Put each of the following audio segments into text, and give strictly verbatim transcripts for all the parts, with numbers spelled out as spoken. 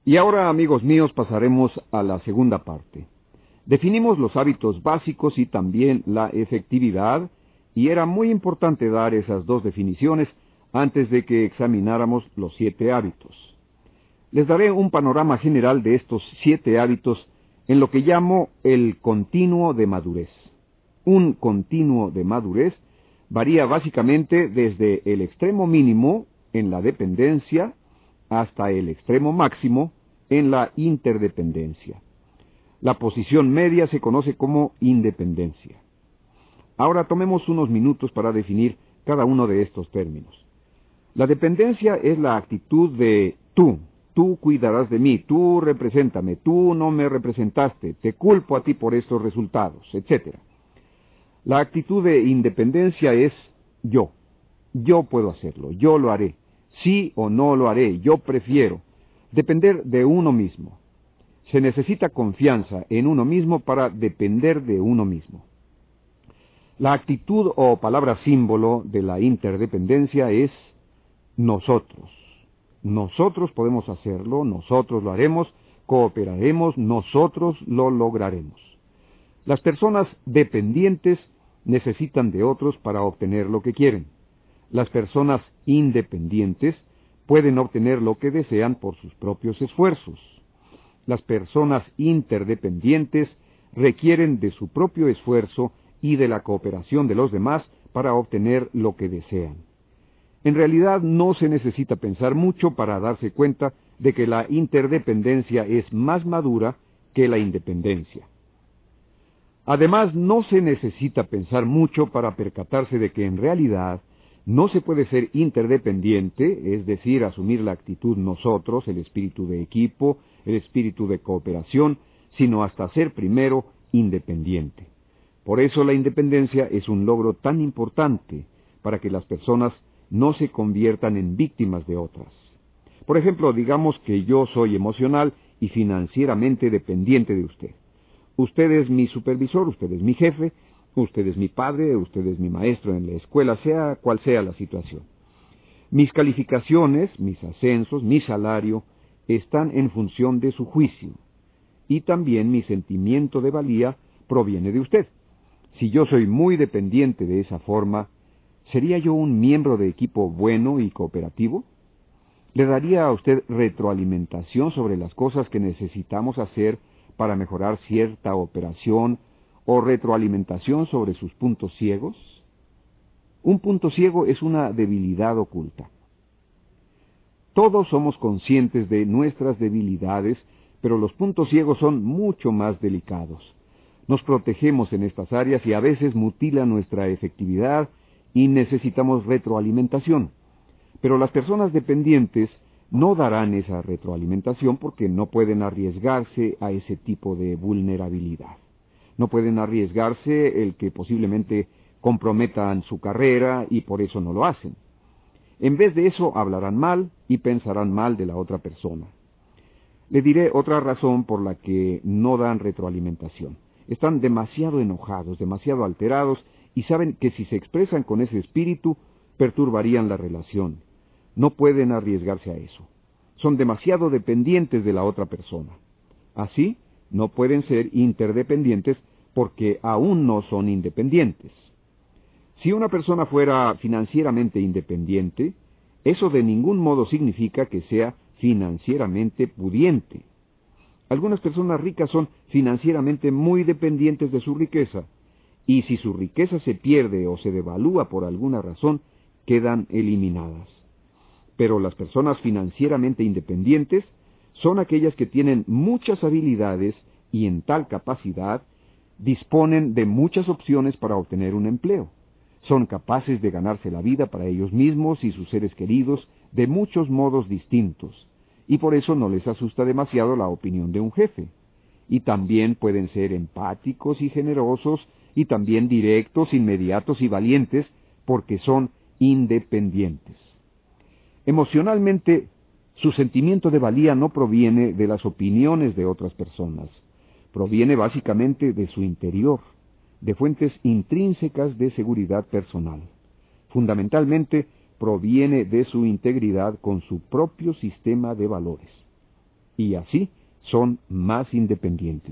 Y ahora, amigos míos, pasaremos a la segunda parte. Definimos los hábitos básicos y también la efectividad, y era muy importante dar esas dos definiciones antes de que examináramos los siete hábitos. Les daré un panorama general de estos siete hábitos en lo que llamo el continuo de madurez. Un continuo de madurez varía básicamente desde el extremo mínimo en la dependencia hasta el extremo máximo en la interdependencia. La posición media se conoce como independencia. Ahora tomemos unos minutos para definir cada uno de estos términos. La dependencia es la actitud de tú, tú cuidarás de mí, tú represéntame, tú no me representaste, te culpo a ti por estos resultados, etcétera. La actitud de independencia es yo, yo puedo hacerlo, yo lo haré, sí o no lo haré, yo prefiero, depender de uno mismo. Se necesita confianza en uno mismo para depender de uno mismo. La actitud o palabra símbolo de la interdependencia es nosotros. Nosotros podemos hacerlo, nosotros lo haremos, cooperaremos, nosotros lo lograremos. Las personas dependientes necesitan de otros para obtener lo que quieren. Las personas independientes pueden obtener lo que desean por sus propios esfuerzos. Las personas interdependientes requieren de su propio esfuerzo y de la cooperación de los demás para obtener lo que desean. En realidad no se necesita pensar mucho para darse cuenta de que la interdependencia es más madura que la independencia. Además, no se necesita pensar mucho para percatarse de que en realidad no se puede ser interdependiente, es decir, asumir la actitud nosotros, el espíritu de equipo, el espíritu de cooperación, sino hasta ser primero independiente. Por eso la independencia es un logro tan importante para que las personas no se conviertan en víctimas de otras. Por ejemplo, digamos que yo soy emocional y financieramente dependiente de usted. Usted es mi supervisor, usted es mi jefe, usted es mi padre, usted es mi maestro en la escuela, sea cual sea la situación. Mis calificaciones, mis ascensos, mi salario, están en función de su juicio. Y también mi sentimiento de valía proviene de usted. Si yo soy muy dependiente de esa forma, ¿sería yo un miembro de equipo bueno y cooperativo? ¿Le daría a usted retroalimentación sobre las cosas que necesitamos hacer para mejorar cierta operación o retroalimentación sobre sus puntos ciegos? Un punto ciego es una debilidad oculta. Todos somos conscientes de nuestras debilidades, pero los puntos ciegos son mucho más delicados. Nos protegemos en estas áreas y a veces mutilan nuestra efectividad y necesitamos retroalimentación. Pero las personas dependientes no darán esa retroalimentación porque no pueden arriesgarse a ese tipo de vulnerabilidad. No pueden arriesgarse el que posiblemente comprometan su carrera y por eso no lo hacen. En vez de eso hablarán mal y pensarán mal de la otra persona. Le diré otra razón por la que no dan retroalimentación. Están demasiado enojados, demasiado alterados y saben que si se expresan con ese espíritu perturbarían la relación. No pueden arriesgarse a eso. Son demasiado dependientes de la otra persona. Así, no pueden ser interdependientes porque aún no son independientes. Si una persona fuera financieramente independiente, eso de ningún modo significa que sea financieramente pudiente. Algunas personas ricas son financieramente muy dependientes de su riqueza, y si su riqueza se pierde o se devalúa por alguna razón, quedan eliminadas. Pero las personas financieramente independientes son aquellas que tienen muchas habilidades y en tal capacidad disponen de muchas opciones para obtener un empleo. Son capaces de ganarse la vida para ellos mismos y sus seres queridos de muchos modos distintos, y por eso no les asusta demasiado la opinión de un jefe. Y también pueden ser empáticos y generosos, y también directos, inmediatos y valientes, porque son independientes. Emocionalmente, su sentimiento de valía no proviene de las opiniones de otras personas, proviene básicamente de su interior, de fuentes intrínsecas de seguridad personal. Fundamentalmente, proviene de su integridad con su propio sistema de valores. y así son más independientes.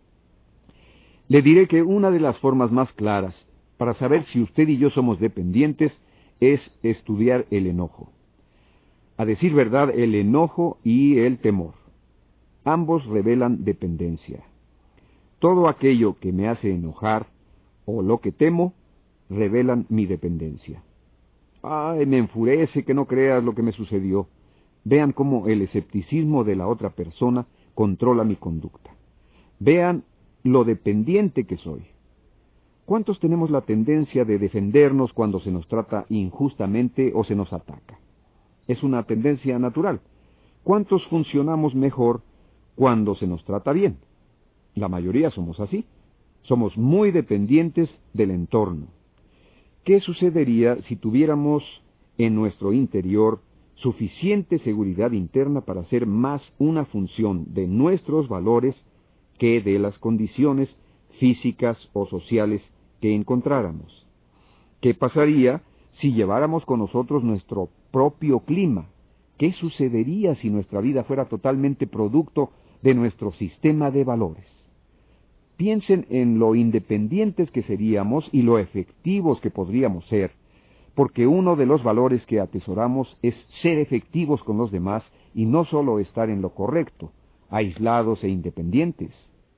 Le diré que una de las formas más claras para saber si usted y yo somos dependientes es estudiar el enojo. A decir verdad, el enojo y el temor. Ambos revelan dependencia. Todo aquello que me hace enojar o lo que temo revelan mi dependencia. Ay, me enfurece que no creas lo que me sucedió. Vean cómo el escepticismo de la otra persona controla mi conducta. Vean lo dependiente que soy. ¿Cuántos tenemos la tendencia de defendernos cuando se nos trata injustamente o se nos ataca? Es una tendencia natural. ¿Cuántos funcionamos mejor cuando se nos trata bien? La mayoría somos así. Somos muy dependientes del entorno. ¿Qué sucedería si tuviéramos en nuestro interior suficiente seguridad interna para hacer más una función de nuestros valores que de las condiciones físicas o sociales que encontráramos? ¿Qué pasaría si lleváramos con nosotros nuestro propio clima? ¿Qué sucedería si nuestra vida fuera totalmente producto de nuestro sistema de valores? Piensen en lo independientes que seríamos y lo efectivos que podríamos ser, porque uno de los valores que atesoramos es ser efectivos con los demás y no solo estar en lo correcto, aislados e independientes.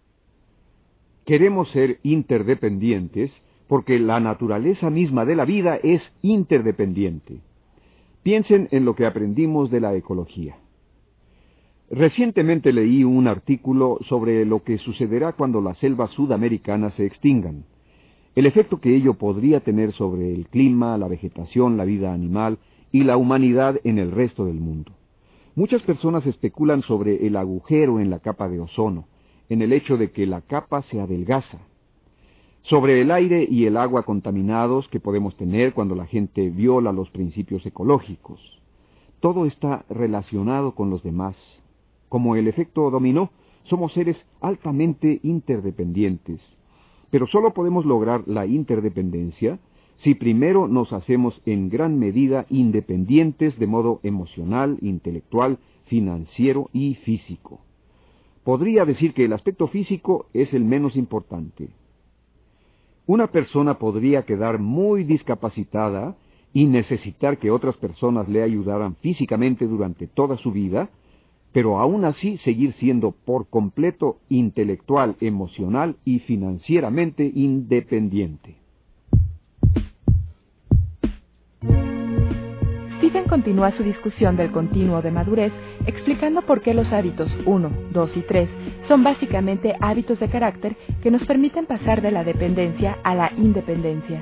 Queremos ser interdependientes porque la naturaleza misma de la vida es interdependiente. Piensen en lo que aprendimos de la ecología. Recientemente leí un artículo sobre lo que sucederá cuando las selvas sudamericanas se extingan, el efecto que ello podría tener sobre el clima, la vegetación, la vida animal y la humanidad en el resto del mundo. Muchas personas especulan sobre el agujero en la capa de ozono, en el hecho de que la capa se adelgaza, sobre el aire y el agua contaminados que podemos tener cuando la gente viola los principios ecológicos. Todo está relacionado con los demás. Como el efecto dominó, somos seres altamente interdependientes, pero solo podemos lograr la interdependencia si primero nos hacemos en gran medida independientes de modo emocional, intelectual, financiero y físico. Podría decir que el aspecto físico es el menos importante. Una persona podría quedar muy discapacitada y necesitar que otras personas le ayudaran físicamente durante toda su vida, pero aún así seguir siendo por completo intelectual, emocional y financieramente independiente. Stephen continúa su discusión del continuo de madurez, explicando por qué los hábitos uno, dos y tres son básicamente hábitos de carácter que nos permiten pasar de la dependencia a la independencia.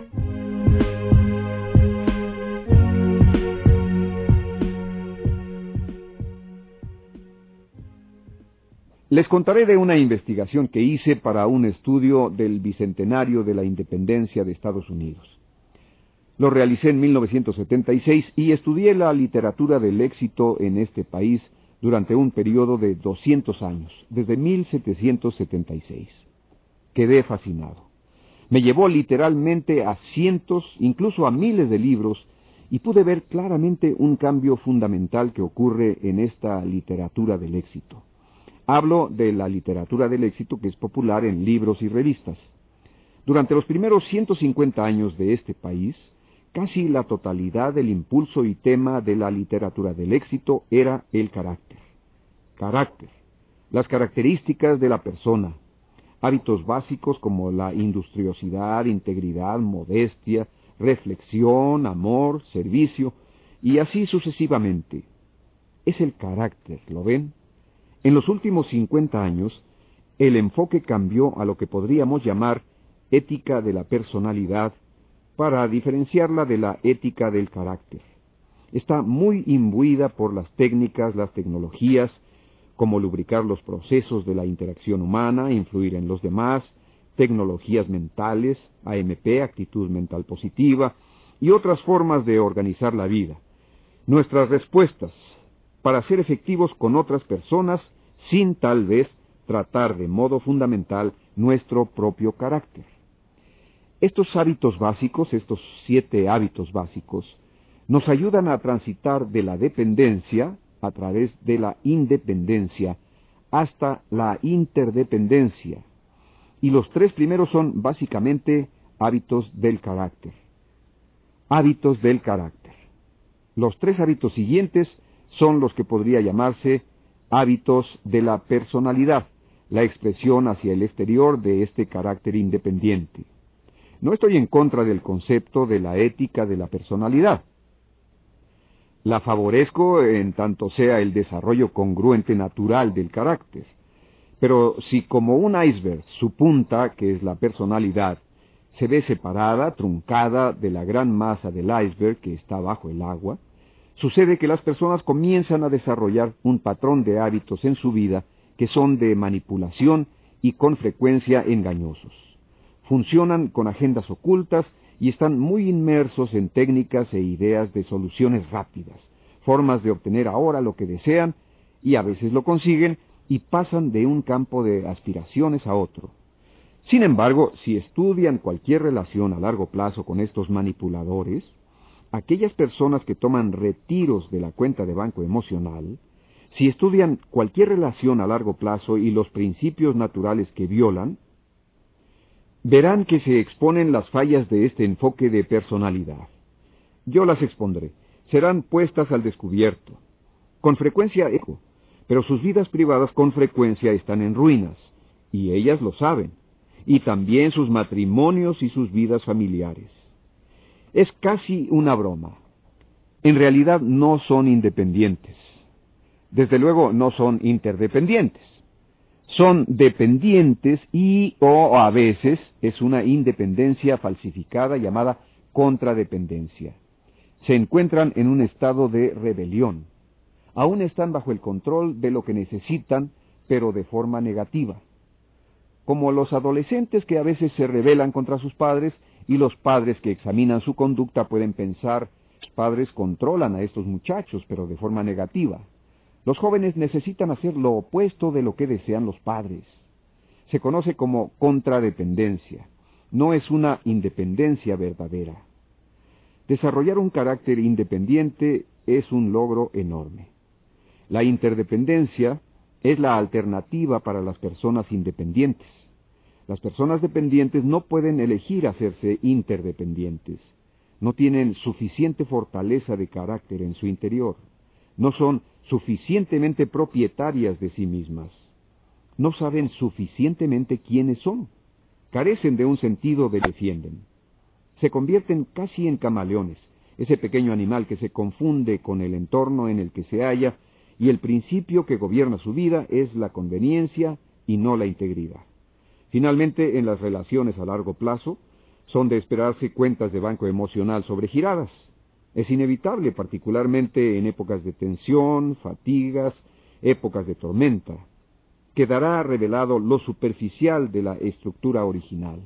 Les contaré de una investigación que hice para un estudio del bicentenario de la independencia de Estados Unidos. Lo realicé en mil novecientos setenta y seis y estudié la literatura del éxito en este país durante un periodo de doscientos años, desde mil setecientos setenta y seis. Quedé fascinado. Me llevó literalmente a cientos, incluso a miles de libros, y pude ver claramente un cambio fundamental que ocurre en esta literatura del éxito. Hablo de la literatura del éxito que es popular en libros y revistas. Durante los primeros ciento cincuenta años de este país, casi la totalidad del impulso y tema de la literatura del éxito era el carácter. Carácter, las características de la persona, hábitos básicos como la industriosidad, integridad, modestia, reflexión, amor, servicio, y así sucesivamente. Es el carácter, ¿lo ven? En los últimos cincuenta años, el enfoque cambió a lo que podríamos llamar ética de la personalidad para diferenciarla de la ética del carácter. Está muy imbuida por las técnicas, las tecnologías, como lubricar los procesos de la interacción humana, influir en los demás, tecnologías mentales, A M P, actitud mental positiva, y otras formas de organizar la vida. Nuestras respuestas para ser efectivos con otras personas sin tal vez tratar de modo fundamental nuestro propio carácter. Estos hábitos básicos, estos siete hábitos básicos, nos ayudan a transitar de la dependencia a través de la independencia hasta la interdependencia. Y los tres primeros son básicamente hábitos del carácter. Hábitos del carácter. Los tres hábitos siguientes son los que podría llamarse hábitos de la personalidad, la expresión hacia el exterior de este carácter independiente. No estoy en contra del concepto de la ética de la personalidad. La favorezco en tanto sea el desarrollo congruente natural del carácter. Pero si como un iceberg su punta, que es la personalidad, se ve separada, truncada de la gran masa del iceberg que está bajo el agua, sucede que las personas comienzan a desarrollar un patrón de hábitos en su vida que son de manipulación y con frecuencia engañosos. Funcionan con agendas ocultas y están muy inmersos en técnicas e ideas de soluciones rápidas, formas de obtener ahora lo que desean, y a veces lo consiguen, y pasan de un campo de aspiraciones a otro. Sin embargo, si estudian cualquier relación a largo plazo con estos manipuladores, aquellas personas que toman retiros de la cuenta de banco emocional, si estudian cualquier relación a largo plazo y los principios naturales que violan, verán que se exponen las fallas de este enfoque de personalidad. Yo las expondré. Serán puestas al descubierto. Con frecuencia eco. Pero sus vidas privadas con frecuencia están en ruinas, y ellas lo saben, y también sus matrimonios y sus vidas familiares. Es casi una broma. En realidad no son independientes. Desde luego no son interdependientes. Son dependientes y o a veces es una independencia falsificada llamada contradependencia. Se encuentran en un estado de rebelión. Aún están bajo el control de lo que necesitan, pero de forma negativa. Como los adolescentes que a veces se rebelan contra sus padres y los padres que examinan su conducta pueden pensar, los padres controlan a estos muchachos, pero de forma negativa. Los jóvenes necesitan hacer lo opuesto de lo que desean los padres. Se conoce como contradependencia. No es una independencia verdadera. Desarrollar un carácter independiente es un logro enorme. La interdependencia es la alternativa para las personas independientes. Las personas dependientes no pueden elegir hacerse interdependientes. No tienen suficiente fortaleza de carácter en su interior. No son suficientemente propietarias de sí mismas. No saben suficientemente quiénes son. Carecen de un sentido de defienden. Se convierten casi en camaleones, ese pequeño animal que se confunde con el entorno en el que se halla, y el principio que gobierna su vida es la conveniencia y no la integridad. Finalmente, en las relaciones a largo plazo, son de esperarse cuentas de banco emocional sobregiradas. Es inevitable, particularmente en épocas de tensión, fatigas, épocas de tormenta. Quedará revelado lo superficial de la estructura original.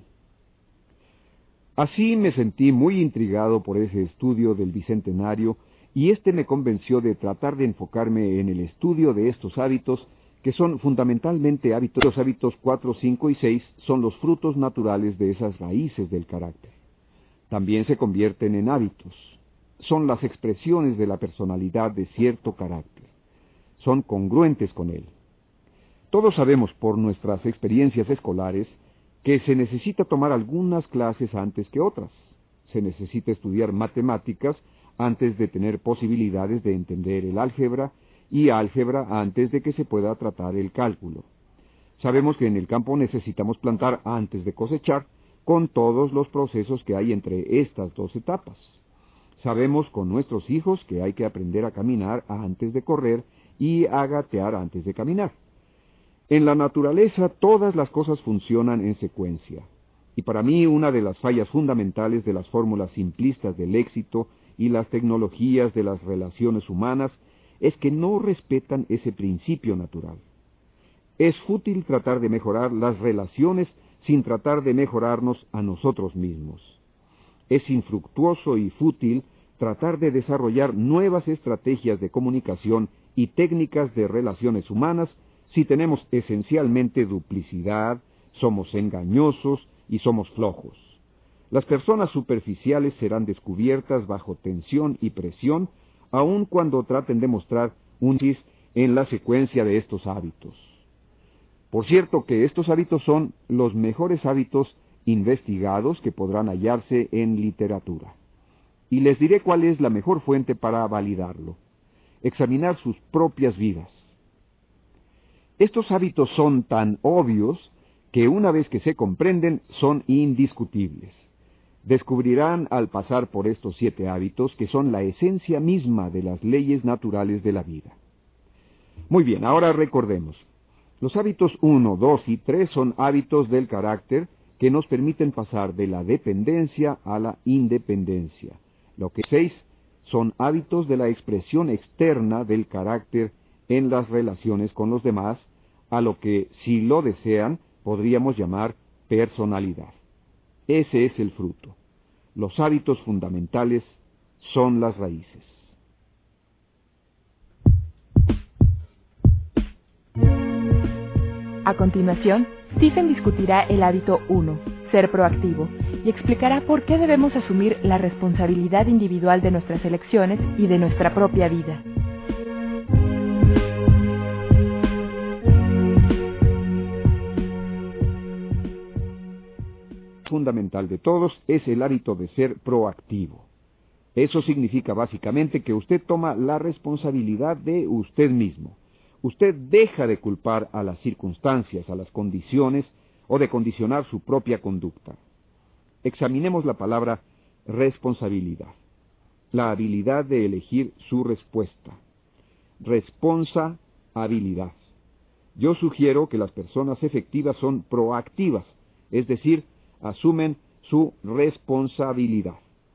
Así me sentí muy intrigado por ese estudio del Bicentenario, y este me convenció de tratar de enfocarme en el estudio de estos hábitos, que son fundamentalmente hábitos. Los hábitos cuatro, cinco y seis son los frutos naturales de esas raíces del carácter. También se convierten en hábitos. Son las expresiones de la personalidad de cierto carácter. Son congruentes con él. Todos sabemos por nuestras experiencias escolares que se necesita tomar algunas clases antes que otras. Se necesita estudiar matemáticas antes de tener posibilidades de entender el álgebra, y álgebra antes de que se pueda tratar el cálculo. Sabemos que en el campo necesitamos plantar antes de cosechar, con todos los procesos que hay entre estas dos etapas. Sabemos con nuestros hijos que hay que aprender a caminar antes de correr y a gatear antes de caminar. En la naturaleza todas las cosas funcionan en secuencia, y para mí una de las fallas fundamentales de las fórmulas simplistas del éxito y las tecnologías de las relaciones humanas es que no respetan ese principio natural. Es fútil tratar de mejorar las relaciones sin tratar de mejorarnos a nosotros mismos. Es infructuoso y fútil tratar de desarrollar nuevas estrategias de comunicación y técnicas de relaciones humanas si tenemos esencialmente duplicidad, somos engañosos y somos flojos. Las personas superficiales serán descubiertas bajo tensión y presión, aun cuando traten de mostrar un cis en la secuencia de estos hábitos. Por cierto que estos hábitos son los mejores hábitos investigados que podrán hallarse en literatura. Y les diré cuál es la mejor fuente para validarlo: examinar sus propias vidas. Estos hábitos son tan obvios que una vez que se comprenden son indiscutibles. Descubrirán al pasar por estos siete hábitos que son la esencia misma de las leyes naturales de la vida. Muy bien, ahora recordemos. Los hábitos uno, dos y tres son hábitos del carácter que nos permiten pasar de la dependencia a la independencia. Lo que seis son hábitos de la expresión externa del carácter en las relaciones con los demás, a lo que, si lo desean, podríamos llamar personalidad. Ese es el fruto. Los hábitos fundamentales son las raíces. A continuación, Stephen discutirá el hábito uno, ser proactivo, y explicará por qué debemos asumir la responsabilidad individual de nuestras elecciones y de nuestra propia vida. Fundamental de todos es el hábito de ser proactivo. Eso significa básicamente que usted toma la responsabilidad de usted mismo. Usted deja de culpar a las circunstancias, a las condiciones, o de condicionar su propia conducta. Examinemos la palabra responsabilidad, la habilidad de elegir su respuesta. Responsabilidad. Yo sugiero que las personas efectivas son proactivas, es decir, asumen su responsabilidad.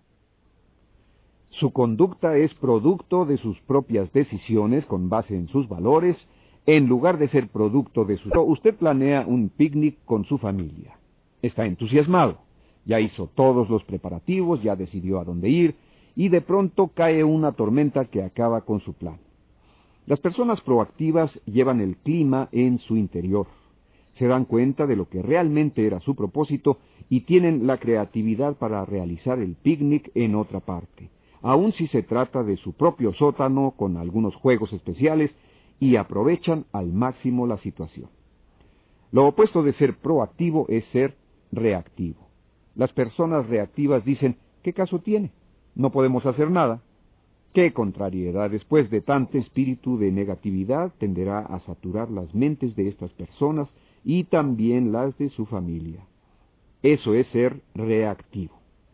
Su conducta es producto de sus propias decisiones con base en sus valores, en lugar de ser producto de su... Usted planea un picnic con su familia. Está entusiasmado. Ya hizo todos los preparativos, ya decidió a dónde ir, y de pronto cae una tormenta que acaba con su plan. Las personas proactivas llevan el clima en su interior. Se dan cuenta de lo que realmente era su propósito y tienen la creatividad para realizar el picnic en otra parte, aun si se trata de su propio sótano con algunos juegos especiales, y aprovechan al máximo la situación. Lo opuesto de ser proactivo es ser reactivo. Las personas reactivas dicen, ¿qué caso tiene? No podemos hacer nada. ¡Qué contrariedad! Después de tanto espíritu de negatividad tenderá a saturar las mentes de estas personas y también las de su familia. Eso es ser reactivo.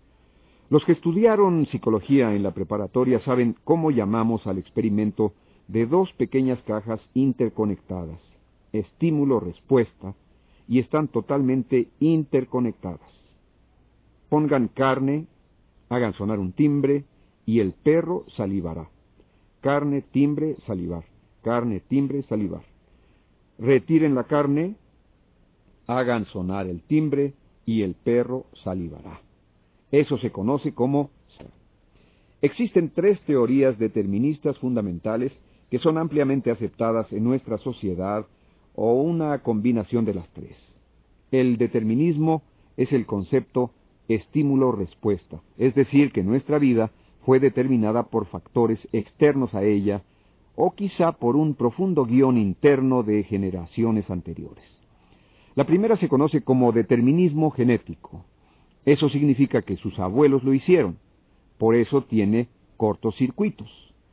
Los que estudiaron psicología en la preparatoria saben cómo llamamos al experimento de dos pequeñas cajas interconectadas, estímulo-respuesta, y están totalmente interconectadas. Pongan carne, hagan sonar un timbre, y el perro salivará. Carne, timbre, salivar. Carne, timbre, salivar. Retiren la carne, hagan sonar el timbre, y el perro salivará. Eso se conoce como... Existen tres teorías deterministas fundamentales que son ampliamente aceptadas en nuestra sociedad, o una combinación de las tres. El determinismo es el concepto estímulo-respuesta, es decir, que nuestra vida fue determinada por factores externos a ella, o quizá por un profundo guión interno de generaciones anteriores. La primera se conoce como determinismo genético. Eso significa que sus abuelos lo hicieron, por eso tiene cortocircuitos.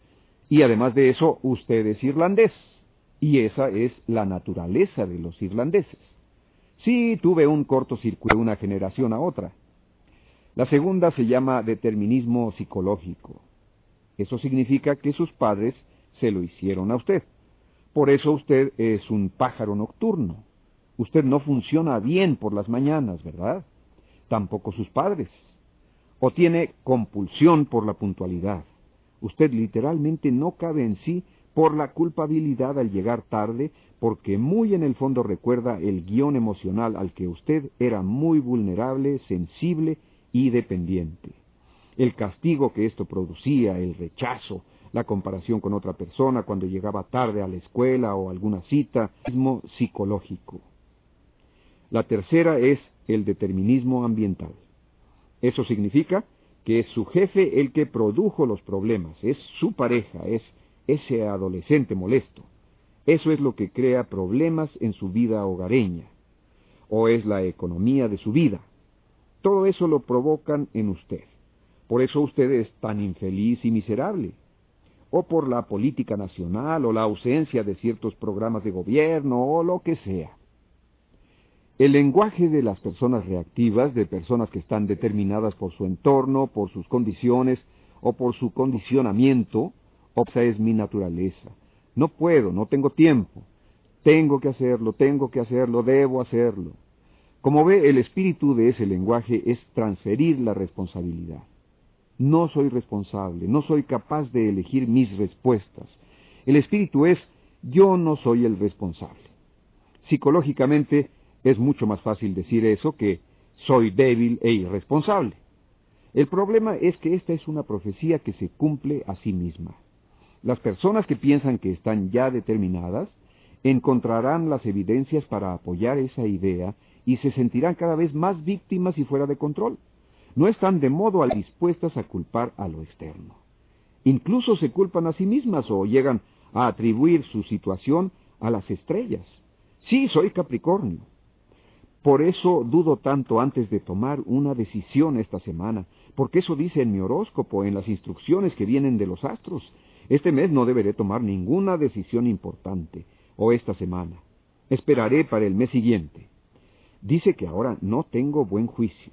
Y además de eso, usted es irlandés, y esa es la naturaleza de los irlandeses. Sí, tuve un cortocircuito de una generación a otra. La segunda se llama determinismo psicológico. Eso significa que sus padres se lo hicieron a usted. Por eso usted es un pájaro nocturno. Usted no funciona bien por las mañanas, ¿verdad? Tampoco sus padres. O tiene compulsión por la puntualidad. Usted literalmente no cabe en sí por la culpabilidad al llegar tarde, porque muy en el fondo recuerda el guión emocional al que usted era muy vulnerable, sensible y dependiente. El castigo que esto producía, el rechazo, la comparación con otra persona cuando llegaba tarde a la escuela o alguna cita, mismo psicológico. La tercera es el determinismo ambiental. Eso significa que es su jefe el que produjo los problemas, es su pareja, es ese adolescente molesto. Eso es lo que crea problemas en su vida hogareña, o es la economía de su vida. Todo eso lo provocan en usted. Por eso usted es tan infeliz y miserable. O por la política nacional, o la ausencia de ciertos programas de gobierno, o lo que sea. El lenguaje de las personas reactivas, de personas que están determinadas por su entorno, por sus condiciones, o por su condicionamiento, esa es mi naturaleza. No puedo, no tengo tiempo. Tengo que hacerlo, tengo que hacerlo, debo hacerlo. Como ve, el espíritu de ese lenguaje es transferir la responsabilidad. No soy responsable, no soy capaz de elegir mis respuestas. El espíritu es, yo no soy el responsable. Psicológicamente, es mucho más fácil decir eso que soy débil e irresponsable. El problema es que esta es una profecía que se cumple a sí misma. Las personas que piensan que están ya determinadas encontrarán las evidencias para apoyar esa idea y se sentirán cada vez más víctimas y fuera de control. No están de modo dispuestas a culpar a lo externo. Incluso se culpan a sí mismas o llegan a atribuir su situación a las estrellas. Sí, soy Capricornio. Por eso dudo tanto antes de tomar una decisión esta semana, porque eso dice en mi horóscopo, en las instrucciones que vienen de los astros. Este mes no deberé tomar ninguna decisión importante, o esta semana. Esperaré para el mes siguiente. Dice que ahora no tengo buen juicio.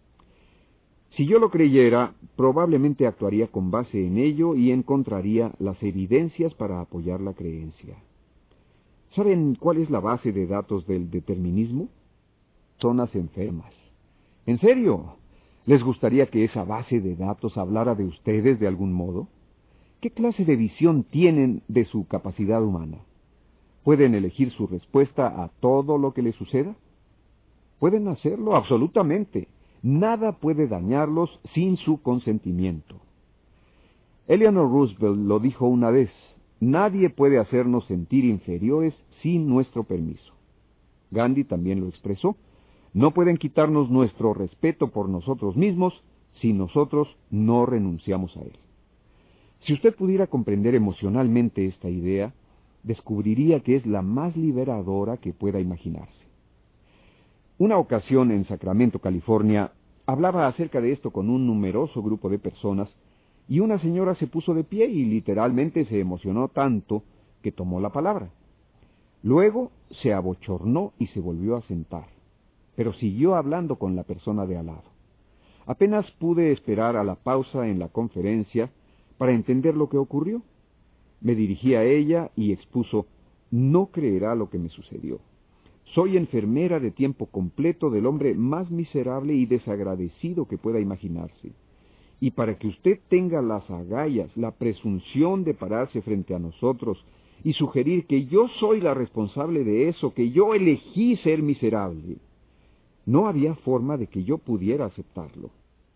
Si yo lo creyera, probablemente actuaría con base en ello y encontraría las evidencias para apoyar la creencia. ¿Saben cuál es la base de datos del determinismo? Personas enfermas. ¿En serio? ¿Les gustaría que esa base de datos hablara de ustedes de algún modo? ¿Qué clase de visión tienen de su capacidad humana? ¿Pueden elegir su respuesta a todo lo que les suceda? Pueden hacerlo absolutamente. Nada puede dañarlos sin su consentimiento. Eleanor Roosevelt lo dijo una vez, nadie puede hacernos sentir inferiores sin nuestro permiso. Gandhi también lo expresó, no pueden quitarnos nuestro respeto por nosotros mismos si nosotros no renunciamos a él. Si usted pudiera comprender emocionalmente esta idea, descubriría que es la más liberadora que pueda imaginarse. Una ocasión en Sacramento, California, hablaba acerca de esto con un numeroso grupo de personas, y una señora se puso de pie y literalmente se emocionó tanto que tomó la palabra. Luego se abochornó y se volvió a sentar, pero siguió hablando con la persona de al lado. Apenas pude esperar a la pausa en la conferencia para entender lo que ocurrió. Me dirigí a ella y expuso, no creerá lo que me sucedió. Soy enfermera de tiempo completo del hombre más miserable y desagradecido que pueda imaginarse. Y para que usted tenga las agallas, la presunción de pararse frente a nosotros y sugerir que yo soy la responsable de eso, que yo elegí ser miserable, no había forma de que yo pudiera aceptarlo.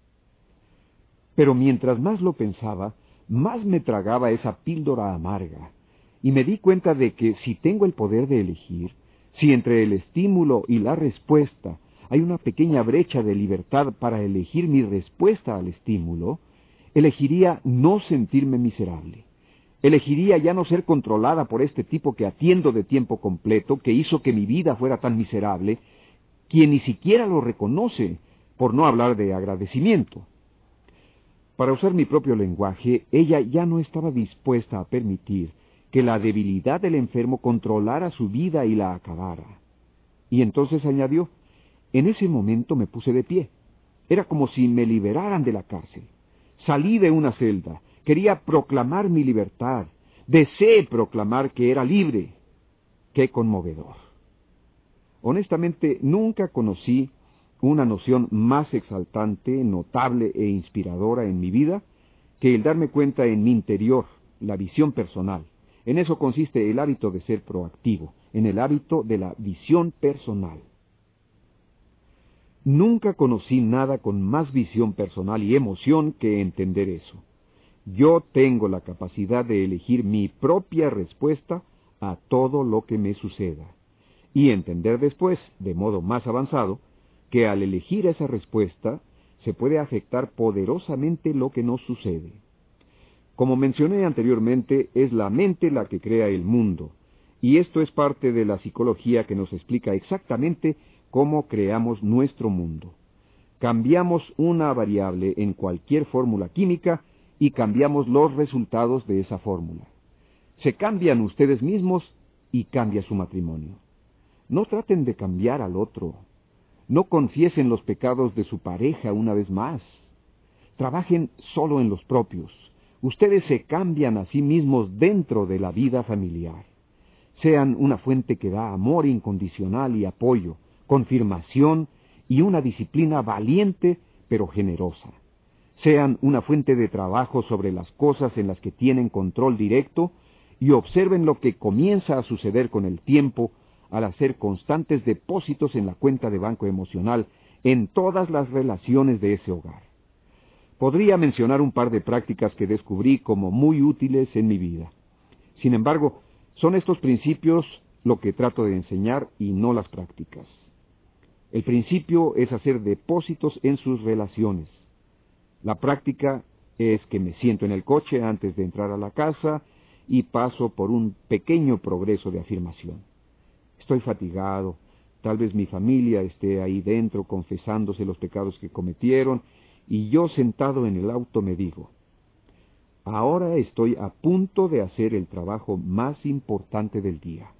Pero mientras más lo pensaba, más me tragaba esa píldora amarga, y me di cuenta de que si tengo el poder de elegir, si entre el estímulo y la respuesta hay una pequeña brecha de libertad para elegir mi respuesta al estímulo, elegiría no sentirme miserable. Elegiría ya no ser controlada por este tipo que atiendo de tiempo completo, que hizo que mi vida fuera tan miserable, quien ni siquiera lo reconoce, por no hablar de agradecimiento. Para usar mi propio lenguaje, ella ya no estaba dispuesta a permitir que la debilidad del enfermo controlara su vida y la acabara. Y entonces añadió, en ese momento me puse de pie. Era como si me liberaran de la cárcel. Salí de una celda, quería proclamar mi libertad, deseé proclamar que era libre. ¡Qué conmovedor! Honestamente, nunca conocí una noción más exaltante, notable e inspiradora en mi vida que el darme cuenta en mi interior, la visión personal. En eso consiste el hábito de ser proactivo, en el hábito de la visión personal. Nunca conocí nada con más visión personal y emoción que entender eso. Yo tengo la capacidad de elegir mi propia respuesta a todo lo que me suceda, y entender después, de modo más avanzado, que al elegir esa respuesta se puede afectar poderosamente lo que nos sucede. Como mencioné anteriormente, es la mente la que crea el mundo, Y esto es parte de la psicología que nos explica exactamente cómo creamos nuestro mundo. Cambiamos una variable en cualquier fórmula química y cambiamos los resultados de esa fórmula. Se cambian ustedes mismos y cambia su matrimonio. No traten de cambiar al otro. No confiesen los pecados de su pareja una vez más. Trabajen solo en los propios. Ustedes se cambian a sí mismos dentro de la vida familiar. Sean una fuente que da amor incondicional y apoyo, confirmación y una disciplina valiente pero generosa. Sean una fuente de trabajo sobre las cosas en las que tienen control directo y observen lo que comienza a suceder con el tiempo al hacer constantes depósitos en la cuenta de banco emocional en todas las relaciones de ese hogar. Podría mencionar un par de prácticas que descubrí como muy útiles en mi vida. Sin embargo, son estos principios lo que trato de enseñar y no las prácticas. El principio es hacer depósitos en sus relaciones. La práctica es que me siento en el coche antes de entrar a la casa y paso por un pequeño progreso de afirmación. Estoy fatigado, tal vez mi familia esté ahí dentro confesándose los pecados que cometieron, y yo sentado en el auto me digo, ahora estoy a punto de hacer el trabajo más importante del día.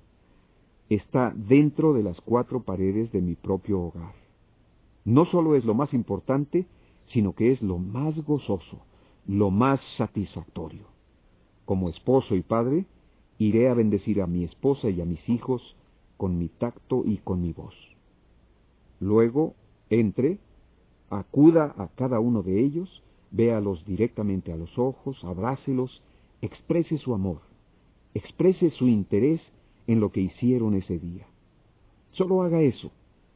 Está dentro de las cuatro paredes de mi propio hogar. No solo es lo más importante, sino que es lo más gozoso, lo más satisfactorio. Como esposo y padre, iré a bendecir a mi esposa y a mis hijos con mi tacto y con mi voz. Luego, entre, acuda a cada uno de ellos, véalos directamente a los ojos, abrácelos, exprese su amor, exprese su interés en lo que hicieron ese día. Solo haga eso.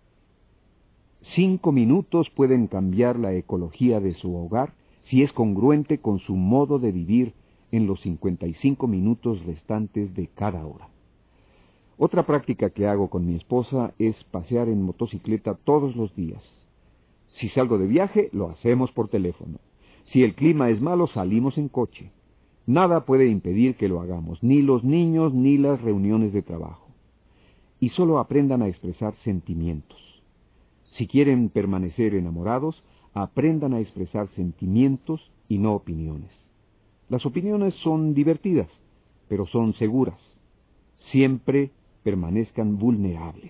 Cinco minutos pueden cambiar la ecología de su hogar si es congruente con su modo de vivir en los cincuenta y cinco minutos restantes de cada hora. Otra práctica que hago con mi esposa es pasear en motocicleta todos los días. Si salgo de viaje, lo hacemos por teléfono. Si el clima es malo, salimos en coche. Nada puede impedir que lo hagamos, ni los niños ni las reuniones de trabajo. Y solo aprendan a expresar sentimientos. Si quieren permanecer enamorados, aprendan a expresar sentimientos y no opiniones. Las opiniones son divertidas, pero son seguras. Siempre permanezcan vulnerables.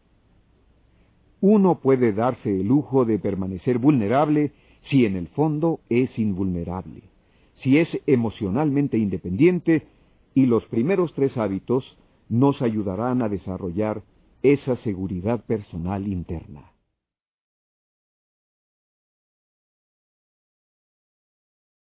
Uno puede darse el lujo de permanecer vulnerable si en el fondo es invulnerable, si es emocionalmente independiente, y los primeros tres hábitos nos ayudarán a desarrollar esa seguridad personal interna.